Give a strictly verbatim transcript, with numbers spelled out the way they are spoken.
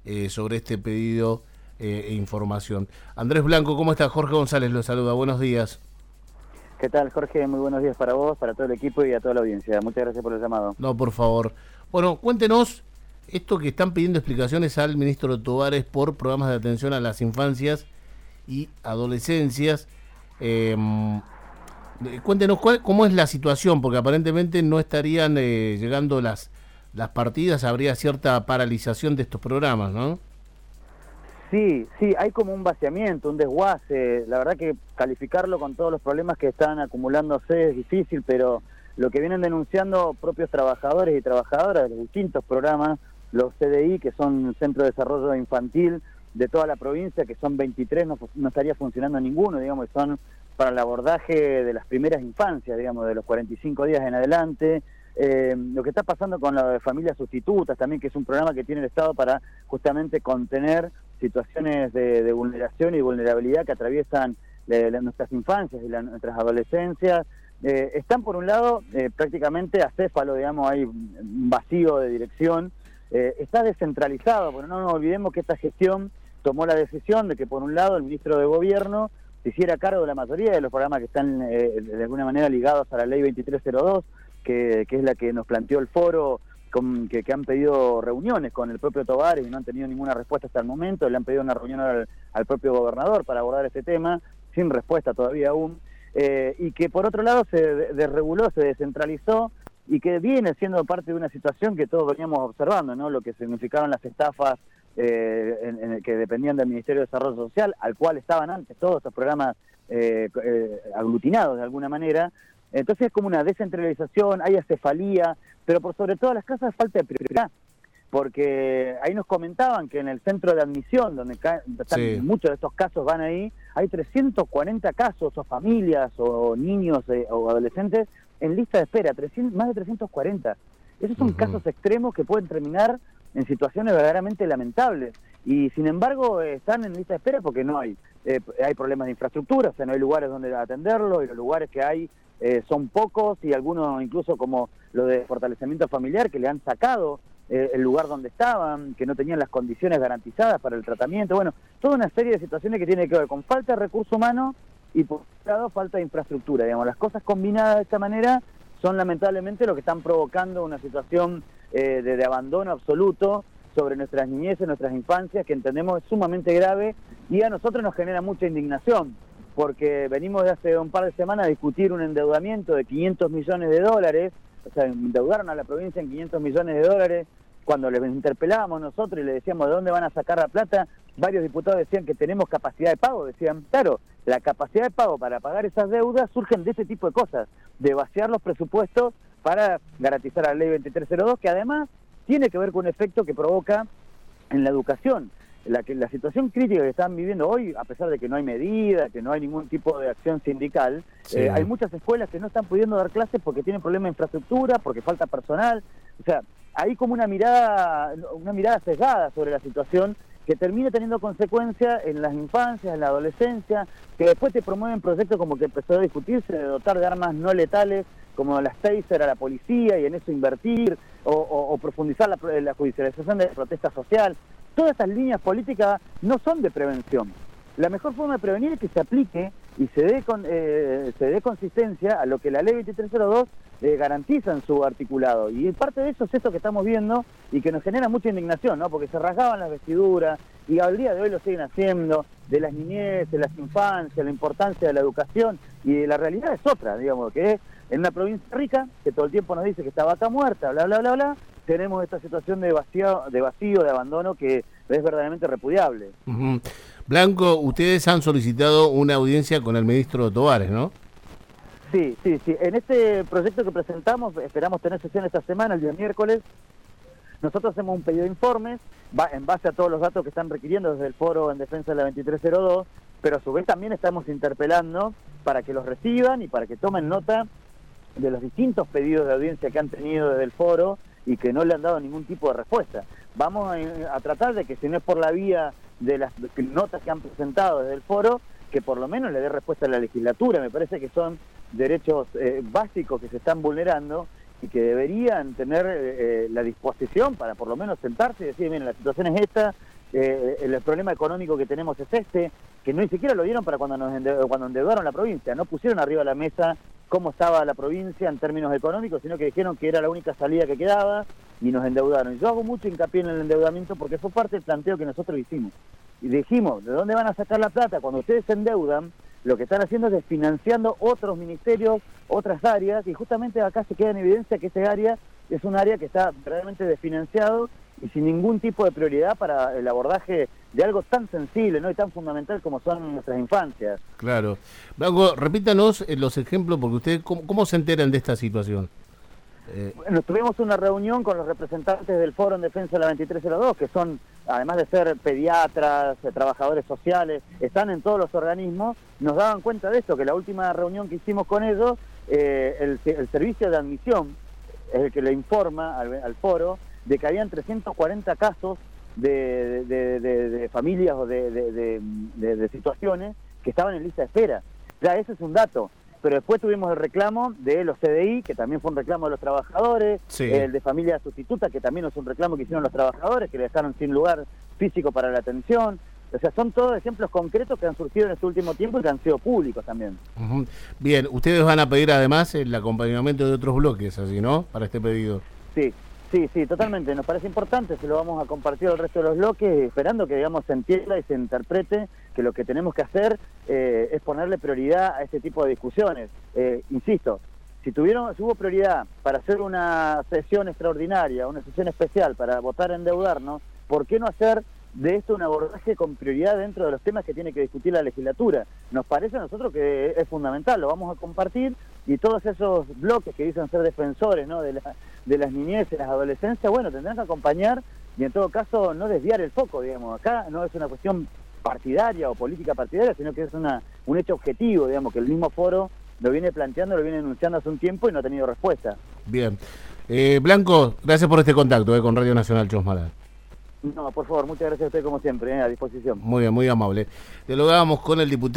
eh, sobre este pedido eh, e información. Andrés Blanco, ¿cómo está? Jorge González lo saluda, buenos días. ¿Qué tal, Jorge? Muy buenos días para vos, para todo el equipo y a toda la audiencia. Muchas gracias por el llamado. No, por favor. Bueno, cuéntenos esto que están pidiendo explicaciones al ministro Tovares por programas de atención a las infancias y adolescencias. Eh, cuéntenos cuál, cómo es la situación, porque aparentemente no estarían eh, llegando las, las partidas, habría cierta paralización de estos programas, ¿no? Sí, sí, hay como un vaciamiento, un desguace. La verdad que calificarlo con todos los problemas que están acumulándose es difícil, pero lo que vienen denunciando propios trabajadores y trabajadoras de los distintos programas, los C D I, que son Centro de Desarrollo Infantil de toda la provincia, que son veintitrés, no, no estaría funcionando ninguno, digamos, que son para el abordaje de las primeras infancias, digamos, de los cuarenta y cinco días en adelante. Eh, lo que está pasando con las familias sustitutas también, que es un programa que tiene el Estado para justamente contener situaciones de, de vulneración y vulnerabilidad que atraviesan de, de nuestras infancias y la, nuestras adolescencias. Eh, están por un lado eh, prácticamente acéfalo, digamos, hay un vacío de dirección. Eh, está descentralizado, porque no nos olvidemos que esta gestión tomó la decisión de que por un lado el ministro de Gobierno se hiciera cargo de la mayoría de los programas que están eh, de alguna manera ligados a la ley veintitrés cero dos, que, que es la que nos planteó el foro, con, que, que han pedido reuniones con el propio Tovares y no han tenido ninguna respuesta hasta el momento. Le han pedido una reunión al, al propio gobernador para abordar este tema, sin respuesta todavía aún, eh, y que por otro lado se desreguló, se descentralizó, y que viene siendo parte de una situación que todos veníamos observando, ¿no? Lo que significaron las estafas eh, en, en, que dependían del Ministerio de Desarrollo Social, al cual estaban antes todos estos programas eh, eh, aglutinados de alguna manera. Entonces es como una descentralización, hay acefalía, pero por sobre todas las cosas falta de prioridad, porque ahí nos comentaban que en el centro de admisión, donde caen, sí. muchos de estos casos van ahí, hay trescientos cuarenta casos, o familias, o niños, eh, o adolescentes, en lista de espera, trescientos, más de trescientos cuarenta. Esos son uh-huh. casos extremos que pueden terminar en situaciones verdaderamente lamentables, y sin embargo eh, están en lista de espera porque no hay, eh, hay problemas de infraestructura, o sea, no hay lugares donde atenderlo, y los lugares que hay eh, son pocos, y algunos incluso como lo de fortalecimiento familiar, que le han sacado eh, el lugar donde estaban, que no tenían las condiciones garantizadas para el tratamiento. Bueno, toda una serie de situaciones que tienen que ver con falta de recurso humano y por otro lado falta de infraestructura, digamos. Las cosas combinadas de esta manera son lamentablemente lo que están provocando una situación eh, de, de abandono absoluto sobre nuestras niñeces, nuestras infancias, que entendemos es sumamente grave, y a nosotros nos genera mucha indignación, porque venimos de hace un par de semanas a discutir un endeudamiento de quinientos millones de dólares, o sea, endeudaron a la provincia en quinientos millones de dólares. Cuando les interpelábamos nosotros y le decíamos de dónde van a sacar la plata, varios diputados decían que tenemos capacidad de pago. Decían, claro, la capacidad de pago para pagar esas deudas surgen de ese tipo de cosas, de vaciar los presupuestos para garantizar la ley veintitrés cero dos, que además tiene que ver con un efecto que provoca en la educación. La, que, la situación crítica que están viviendo hoy, a pesar de que no hay medida, que no hay ningún tipo de acción sindical, sí. eh, hay muchas escuelas que no están pudiendo dar clases porque tienen problemas de infraestructura, porque falta personal. O sea, hay como una mirada, una mirada sesgada sobre la situación que termina teniendo consecuencias en las infancias, en la adolescencia, que después te promueven proyectos como que empezó a discutirse de dotar de armas no letales, como las taser a la policía, y en eso invertir, o, o, o profundizar la, la judicialización de la protesta social. Todas estas líneas políticas no son de prevención. La mejor forma de prevenir es que se aplique y se dé, con, eh, se dé consistencia a lo que la ley veintitrés cero dos eh, garantiza en su articulado. Y parte de eso es esto que estamos viendo y que nos genera mucha indignación, ¿no? Porque se rasgaban las vestiduras y al día de hoy lo siguen haciendo, de las niñeces, de las infancias, la importancia de la educación, y la realidad es otra, digamos, que es en una provincia rica, que todo el tiempo nos dice que está vaca muerta, bla, bla, bla, bla, tenemos esta situación de vacío, de vacío, de abandono, que es verdaderamente repudiable. Uh-huh. Blanco, ustedes han solicitado una audiencia con el ministro Tovares, ¿no? Sí, sí, sí. En este proyecto que presentamos, esperamos tener sesión esta semana, el día miércoles. Nosotros hacemos un pedido de informes, va, en base a todos los datos que están requiriendo desde el foro en defensa de la veintitrés cero dos, pero a su vez también estamos interpelando para que los reciban y para que tomen nota de los distintos pedidos de audiencia que han tenido desde el foro y que no le han dado ningún tipo de respuesta. Vamos a, a tratar de que, si no es por la vía de las notas que han presentado desde el foro, que por lo menos le dé respuesta a la legislatura. Me parece que son derechos eh, básicos que se están vulnerando y que deberían tener eh, la disposición para por lo menos sentarse y decir, miren, la situación es esta, eh, el problema económico que tenemos es este, que ni siquiera lo dieron para cuando nos endeudaron, cuando endeudaron la provincia, no pusieron arriba de la mesa cómo estaba la provincia en términos económicos, sino que dijeron que era la única salida que quedaba y nos endeudaron. Y yo hago mucho hincapié en el endeudamiento porque fue parte del planteo que nosotros hicimos. Y dijimos, ¿de dónde van a sacar la plata? Cuando ustedes se endeudan, lo que están haciendo es desfinanciando otros ministerios, otras áreas, y justamente acá se queda en evidencia que ese área es un área que está verdaderamente desfinanciado y sin ningún tipo de prioridad para el abordaje de algo tan sensible, ¿no?, y tan fundamental como son nuestras infancias. Claro. Blanco, repítanos eh, los ejemplos, porque ustedes, ¿cómo, cómo se enteran de esta situación? Eh... Bueno, tuvimos una reunión con los representantes del Foro en Defensa de la veintitrés cero dos, que son, además de ser pediatras, eh, trabajadores sociales, están en todos los organismos, nos daban cuenta de esto, que la última reunión que hicimos con ellos, eh, el, el servicio de admisión es el que le informa al, al foro de que habían trescientos cuarenta casos de, de, de, de familias o de, de, de, de, de situaciones que estaban en lista de espera. Ya ese es un dato. Pero después tuvimos el reclamo de los C D I, que también fue un reclamo de los trabajadores, sí. El de familia sustituta, que también es un reclamo que hicieron los trabajadores, que le dejaron sin lugar físico para la atención. O sea, son todos ejemplos concretos que han surgido en este último tiempo y que han sido públicos también. Uh-huh. Bien, ustedes van a pedir además el acompañamiento de otros bloques, así, ¿no?, para este pedido. Sí, sí, sí, totalmente. Nos parece importante, se lo vamos a compartir al resto de los bloques, esperando que, digamos, se entienda y se interprete que lo que tenemos que hacer eh, es ponerle prioridad a este tipo de discusiones. Eh, insisto, si tuvieron, si hubo prioridad para hacer una sesión extraordinaria, una sesión especial para votar a endeudarnos, ¿por qué no hacer de esto un abordaje con prioridad dentro de los temas que tiene que discutir la legislatura? Nos parece a nosotros que es fundamental, lo vamos a compartir, y todos esos bloques que dicen ser defensores, ¿no?, de, la, de las niñeces, las adolescencias, bueno, tendrán que acompañar y en todo caso no desviar el foco, digamos. Acá no es una cuestión partidaria o política partidaria, sino que es una un hecho objetivo, digamos, que el mismo foro lo viene planteando, lo viene enunciando hace un tiempo y no ha tenido respuesta. Bien. Eh, Blanco, gracias por este contacto eh, con Radio Nacional Chosmalal. No, por favor, muchas gracias a usted como siempre, eh, a disposición. Muy bien, muy amable. Dialogábamos con el diputado